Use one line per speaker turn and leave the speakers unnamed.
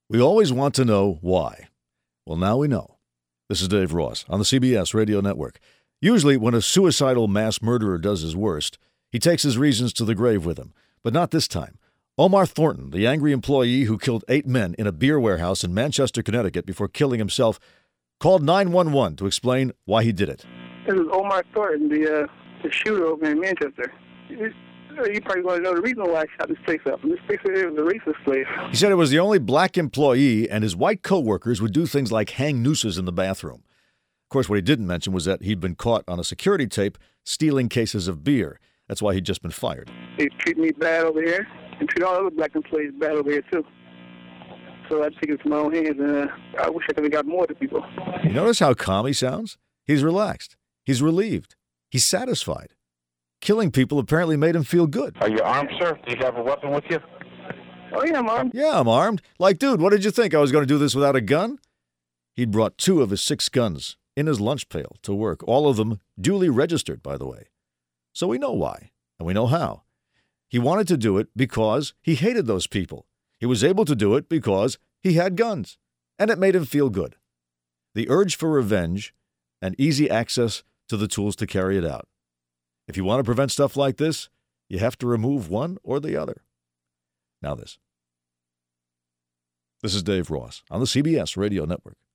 We always want to know why. Well, now we know. This is Dave Ross on the CBS Radio Network. Usually, when a suicidal mass murderer does his worst, he takes his reasons to the grave with him. But not this time. Omar Thornton, the angry employee who killed 8 men in a beer warehouse in Manchester, Connecticut before killing himself, called 911 to explain why he did it.
This is Omar Thornton, the shooter over in Manchester. You probably want to know the reason why I shot this place up. This place is a racist place.
He said it was the only black employee, and his white co-workers would do things like hang nooses in the bathroom. Of course, what he didn't mention was that he'd been caught on a security tape stealing cases of beer. That's why he'd just been fired.
They treat me bad over here, and treat all other black employees bad over here, too. So I take it into my own hands, and I wish I could have got more to people.
You notice how calm he sounds? He's relaxed. He's relieved. He's satisfied. Killing people apparently made him feel good.
Are you armed, sir? Do you have a weapon with you?
Oh, yeah, I'm armed.
Yeah, I'm armed. Like, dude, what did you think? I was going to do this without a gun? He'd brought 2 of his 6 guns in his lunch pail to work, all of them duly registered, by the way. So we know why, and we know how. He wanted to do it because he hated those people. He was able to do it because he had guns, and it made him feel good. The urge for revenge and easy access to the tools to carry it out. If you want to prevent stuff like this, you have to remove one or the other. Now this. This is Dave Ross on the CBS Radio Network.